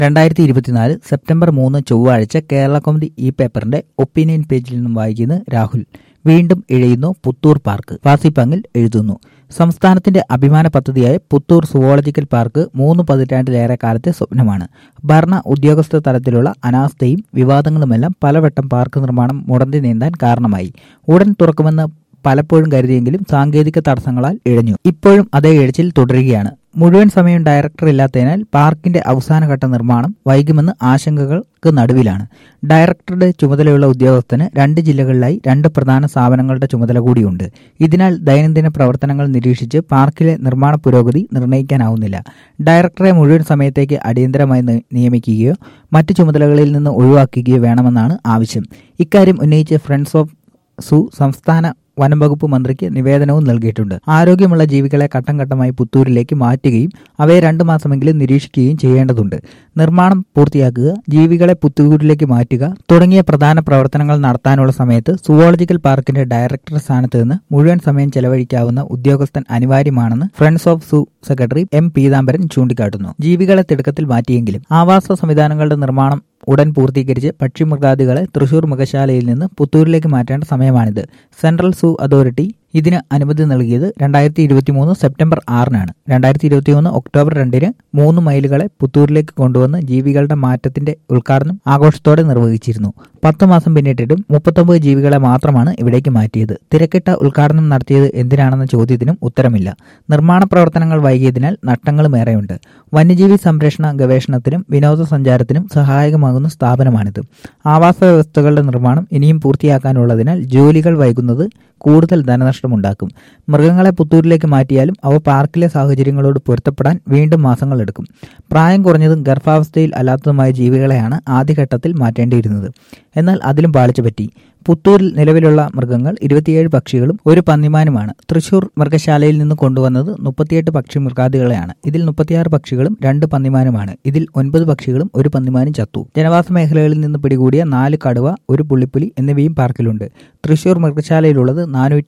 2024 September 3 ചൊവ്വാഴ്ച കേരള കൗമുദി ഈ പേപ്പറിന്റെ ഒപ്പീനിയൻ പേജിൽ നിന്നും വായിക്കുന്നു രാഹുൽ. വീണ്ടും ഇഴയുന്നു പുത്തൂർ പാർക്ക്. വാസിപ്പങ്ങിൽ എഴുതുന്നു. സംസ്ഥാനത്തിന്റെ അഭിമാന പദ്ധതിയായ പുത്തൂർ സുവോളജിക്കൽ പാർക്ക് 3 പതിറ്റാണ്ടിലേറെ കാലത്തെ സ്വപ്നമാണ്. ഭരണ ഉദ്യോഗസ്ഥ തലത്തിലുള്ള അനാസ്ഥയും വിവാദങ്ങളുമെല്ലാം പലവട്ടം പാർക്ക് നിർമ്മാണം മുടന്തി നീന്താൻ കാരണമായി. ഉടൻ തുറക്കുമെന്ന് പലപ്പോഴും കരുതിയെങ്കിലും സാങ്കേതിക തടസ്സങ്ങളാൽ ഇഴഞ്ഞു. ഇപ്പോഴും അതേ ഇഴച്ചിൽ തുടരുകയാണ്. മുഴുവൻ സമയം ഡയറക്ടർ ഇല്ലാത്തതിനാൽ പാർക്കിന്റെ അവസാനഘട്ട നിർമ്മാണം വൈകുമെന്ന് ആശങ്കകൾക്ക് നടുവിലാണ്. ഡയറക്ടറുടെ ചുമതലയുള്ള ഉദ്യോഗസ്ഥന് 2 ജില്ലകളിലായി 2 പ്രധാന സ്ഥാപനങ്ങളുടെ ചുമതല കൂടിയുണ്ട്. ഇതിനാൽ ദൈനംദിന പ്രവർത്തനങ്ങൾ നിരീക്ഷിച്ച് പാർക്കിലെ നിർമ്മാണ പുരോഗതി നിർണ്ണയിക്കാനാവുന്നില്ല. ഡയറക്ടറെ മുഴുവൻ സമയത്തേക്ക് അടിയന്തരമായി നിയമിക്കുകയോ മറ്റ് ചുമതലകളിൽ നിന്ന് ഒഴിവാക്കുകയോ വേണമെന്നാണ് ആവശ്യം. ഇക്കാര്യം ഉന്നയിച്ച് ഫ്രണ്ട്സ് ഓഫ് സൂ സംസ്ഥാന വനം വകുപ്പ് മന്ത്രിക്ക് നിവേദനവും നൽകിയിട്ടുണ്ട്. ആരോഗ്യമുള്ള ജീവികളെ ഘട്ടം ഘട്ടമായി പുത്തൂരിലേക്ക് മാറ്റുകയും അവയെ 2 മാസമെങ്കിലും നിരീക്ഷിക്കുകയും ചെയ്യേണ്ടതുണ്ട്. നിർമ്മാണം പൂർത്തിയാക്കുക, ജീവികളെ പുത്തൂരിലേക്ക് മാറ്റുക തുടങ്ങിയ പ്രധാന പ്രവർത്തനങ്ങൾ നടത്താനുള്ള സമയത്ത് സുവോളജിക്കൽ പാർക്കിന്റെ ഡയറക്ടർ സ്ഥാനത്ത് നിന്ന് മുഴുവൻ സമയം ചെലവഴിക്കാവുന്ന ഉദ്യോഗസ്ഥൻ അനിവാര്യമാണെന്ന് friends of zoo secretary M Peethambaran ചൂണ്ടിക്കാട്ടുന്നു. ജീവികളെ തിടുക്കത്തിൽ മാറ്റിയെങ്കിലും ആവാസ സംവിധാനങ്ങളുടെ നിർമ്മാണം ഉടൻ പൂർത്തീകരിച്ച് പക്ഷിമൃഗാദികളെ തൃശൂർ മൃഗശാലയിൽ നിന്ന് പുത്തൂരിലേക്ക് മാറ്റേണ്ട സമയമാണിത്. സെൻട്രൽ സൂ അതോറിറ്റി ഇതിന് അനുമതി നൽകിയത് 2023 സെപ്റ്റംബർ 6-നാണ്. 2021 ഒക്ടോബർ 2-ന് 3 മൈലുകളെ പുത്തൂരിലേക്ക് കൊണ്ടുവന്ന് ജീവികളുടെ മാറ്റത്തിന്റെ ഉദ്ഘാടനം ആഘോഷത്തോടെ നിർവഹിച്ചിരുന്നു. 10 മാസം പിന്നിട്ടിട്ടും 39 ജീവികളെ മാത്രമാണ് ഇവിടേക്ക് മാറ്റിയത്. തിരക്കിട്ട ഉദ്ഘാടനം നടത്തിയത് എന്തിനാണെന്ന ചോദ്യത്തിനും ഉത്തരമില്ല. നിർമ്മാണ പ്രവർത്തനങ്ങൾ വൈകിയതിനാൽ നഷ്ടങ്ങളുമേറെയുണ്ട്. വന്യജീവി സംരക്ഷണ ഗവേഷണത്തിനും വിനോദസഞ്ചാരത്തിനും സഹായകമാകുന്ന സ്ഥാപനമാണിത്. ആവാസ വ്യവസ്ഥകളുടെ നിർമ്മാണം ഇനിയും പൂർത്തിയാക്കാനുള്ളതിനാൽ ജോലികൾ വൈകുന്നത് കൂടുതൽ ധനനഷ്ടമുണ്ടാക്കും. മൃഗങ്ങളെ പുത്തൂരിലേക്ക് മാറ്റിയാലും അവ പാർക്കിലെ സാഹചര്യങ്ങളോട് പൊരുത്തപ്പെടാൻ വീണ്ടും മാസങ്ങളെടുക്കും. പ്രായം കുറഞ്ഞതും ഗർഭാവസ്ഥയിൽ അല്ലാത്തതുമായ ജീവികളെയാണ് ആദ്യഘട്ടത്തിൽ മാറ്റേണ്ടിയിരുന്നത്. എന്നാൽ അതിലും പാളിച്ച പറ്റി. പുത്തൂരിൽ നിലവിലുള്ള മൃഗങ്ങൾ 27 പക്ഷികളും 1 പന്നിമാനുമാണ്. തൃശൂർ മൃഗശാലയിൽ നിന്ന് കൊണ്ടുവന്നത് 38 പക്ഷി മൃഗാദികളെയാണ്. ഇതിൽ 36 പക്ഷികളും 2 പന്നിമാനുമാണ്. ഇതിൽ 9 പക്ഷികളും 1 പന്നിമാനും ചത്തു. ജനവാസ മേഖലകളിൽ നിന്ന് പിടികൂടിയ 4 കടുവ, 1 പുള്ളിപ്പുലി എന്നിവയും പാർക്കിലുണ്ട്. തൃശൂർ മൃഗശാലയിലുള്ളത്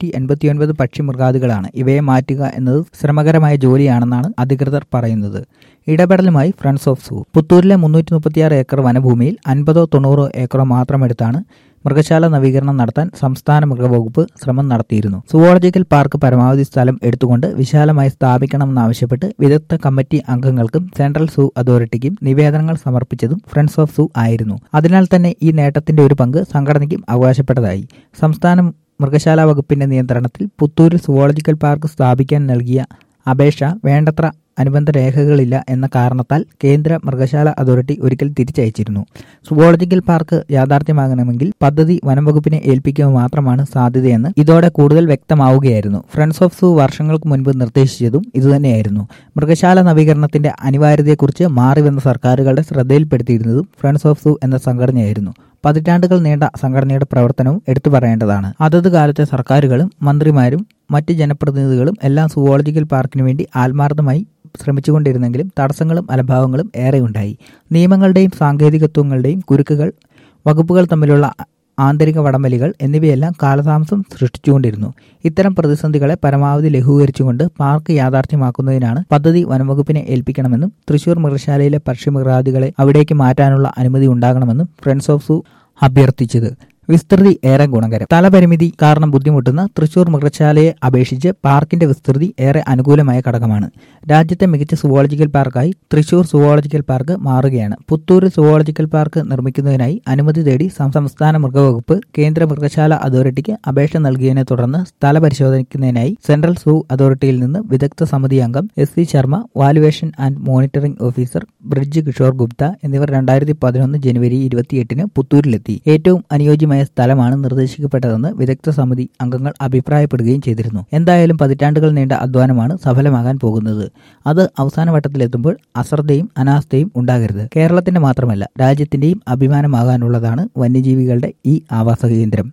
489 പക്ഷി മൃഗാദികളാണ്. ഇവയെ മാറ്റുക എന്നത് ശ്രമകരമായ ജോലിയാണെന്നാണ് അധികൃതർ പറയുന്നത്. ഇടപെടലുമായി ഫ്രണ്ട്സ് ഓഫ് സൂ പുത്തൂരിലെ 336 ഏക്കർ വനഭൂമിയിൽ 50-90 ഏക്കറോ മാത്രമെടുത്താണ് മൃഗശാല നവീകരണം നടത്താൻ സംസ്ഥാന മൃഗവകുപ്പ് ശ്രമം നടത്തിയിരുന്നു. സുവോളജിക്കൽ പാർക്ക് പരമാവധി സ്ഥലം എടുത്തുകൊണ്ട് വിശാലമായി സ്ഥാപിക്കണമെന്നാവശ്യപ്പെട്ട് വിദഗ്ധ കമ്മിറ്റി അംഗങ്ങൾക്കും സെൻട്രൽ സൂ അതോറിറ്റിക്കും നിവേദനങ്ങൾ സമർപ്പിച്ചതും ഫ്രണ്ട്സ് ഓഫ് സൂ ആയിരുന്നു. അതിനാൽ തന്നെ ഈ നേട്ടത്തിന്റെ ഒരു പങ്ക് സംഘടനയ്ക്കും അവകാശപ്പെട്ടതായി. സംസ്ഥാന മൃഗശാല വകുപ്പിന്റെ നിയന്ത്രണത്തിൽ പുത്തൂരിൽ സുവോളജിക്കൽ പാർക്ക് സ്ഥാപിക്കാൻ നൽകിയ അപേക്ഷ വേണ്ടത്ര അനുബന്ധ രേഖകളില്ല എന്ന കാരണത്താൽ കേന്ദ്ര മൃഗശാല അതോറിറ്റി ഒരിക്കൽ തിരിച്ചയച്ചിരുന്നു. സുവോളജിക്കൽ പാർക്ക് യാഥാർത്ഥ്യമാകണമെങ്കിൽ പദ്ധതി വനം വകുപ്പിനെ ഏൽപ്പിക്കുക മാത്രമാണ് സാധ്യതയെന്ന് ഇതോടെ കൂടുതൽ വ്യക്തമാവുകയായിരുന്നു. ഫ്രണ്ട്സ് ഓഫ് സൂ വർഷങ്ങൾക്ക് മുൻപ് നിർദ്ദേശിച്ചതും ഇതുതന്നെയായിരുന്നു. മൃഗശാല നവീകരണത്തിന്റെ അനിവാര്യതയെക്കുറിച്ച് മാറിവന്ന സർക്കാരുകളുടെ ശ്രദ്ധയിൽപ്പെടുത്തിയിരുന്നതും ഫ്രണ്ട്സ് ഓഫ് സൂ എന്ന സംഘടനയായിരുന്നു. പതിറ്റാണ്ടുകൾ നീണ്ട സംഘടനയുടെ പ്രവർത്തനവും എടുത്തു പറയേണ്ടതാണ്. അതത് കാലത്തെ സർക്കാരുകളും മന്ത്രിമാരും മറ്റ് ജനപ്രതിനിധികളും എല്ലാം സുവോളജിക്കൽ പാർക്കിനു വേണ്ടി ആത്മാർത്ഥമായി ശ്രമിച്ചുകൊണ്ടിരുന്നെങ്കിലും തടസ്സങ്ങളും അലംഭാവങ്ങളും ഏറെയുണ്ടായി. നിയമങ്ങളുടെയും സാങ്കേതികത്വങ്ങളുടെയും കുരുക്കുകൾ, വകുപ്പുകൾ തമ്മിലുള്ള ആന്തരിക വടംവലികൾ എന്നിവയെല്ലാം കാലതാമസം സൃഷ്ടിച്ചുകൊണ്ടിരുന്നു. ഇത്തരം പ്രതിസന്ധികളെ പരമാവധി ലഘൂകരിച്ചുകൊണ്ട് പാർക്ക് യാഥാർത്ഥ്യമാക്കുന്നതിനാണ് പദ്ധതി വനംവകുപ്പിനെ ഏൽപ്പിക്കണമെന്നും തൃശൂർ മൃഗശാലയിലെ പക്ഷിമൃഗാദികളെ അവിടേക്ക് മാറ്റാനുള്ള അനുമതി ഉണ്ടാകണമെന്നും ഫ്രണ്ട്സ് ഓഫ് സൂ അഭ്യർത്ഥിച്ചത്. വിസ്തൃതി ഏറെ ഗുണകരം. സ്ഥലപരിമിതി കാരണം ബുദ്ധിമുട്ടുന്ന തൃശൂർ മൃഗശാലയെ അപേക്ഷിച്ച് പാർക്കിന്റെ വിസ്തൃതി ഏറെ അനുകൂലമായ ഘടകമാണ്. രാജ്യത്തെ മികച്ച സുവോളജിക്കൽ പാർക്കായി തൃശൂർ സുവോളജിക്കൽ പാർക്ക് മാറുകയാണ്. പുത്തൂരിൽ സുവോളജിക്കൽ പാർക്ക് നിർമ്മിക്കുന്നതിനായി അനുമതി തേടി സംസ്ഥാന മൃഗവകുപ്പ് കേന്ദ്ര മൃഗശാല അതോറിറ്റിക്ക് അപേക്ഷ നൽകിയതിനെ തുടർന്ന് സ്ഥല പരിശോധിക്കുന്നതിനായി സെൻട്രൽ സൂ അതോറിറ്റിയിൽ നിന്ന് വിദഗ്ധ സമിതി അംഗം SC Sharma, valuation and monitoring officer Brij Kishore Gupta എന്നിവർ 2011 ജനുവരി 28-ന് പുത്തൂരിലെത്തി. ഏറ്റവും അനുയോജ്യമായ സ്ഥലമാണ് നിർദ്ദേശിക്കപ്പെട്ടതെന്ന് വിദഗ്ധ സമിതി അംഗങ്ങൾ അഭിപ്രായപ്പെടുകയും ചെയ്തിരുന്നു. എന്തായാലും പതിറ്റാണ്ടുകൾ നീണ്ട അധ്വാനമാണ് സഫലമാകാൻ പോകുന്നത്. അത് അവസാന വട്ടത്തിലെത്തുമ്പോൾ അശ്രദ്ധയും അനാസ്ഥയും ഉണ്ടാകരുത്. കേരളത്തിന്റെ മാത്രമല്ല രാജ്യത്തിന്റെയും അഭിമാനമാകാനുള്ളതാണ് വന്യജീവികളുടെ ഈ ആവാസ കേന്ദ്രം.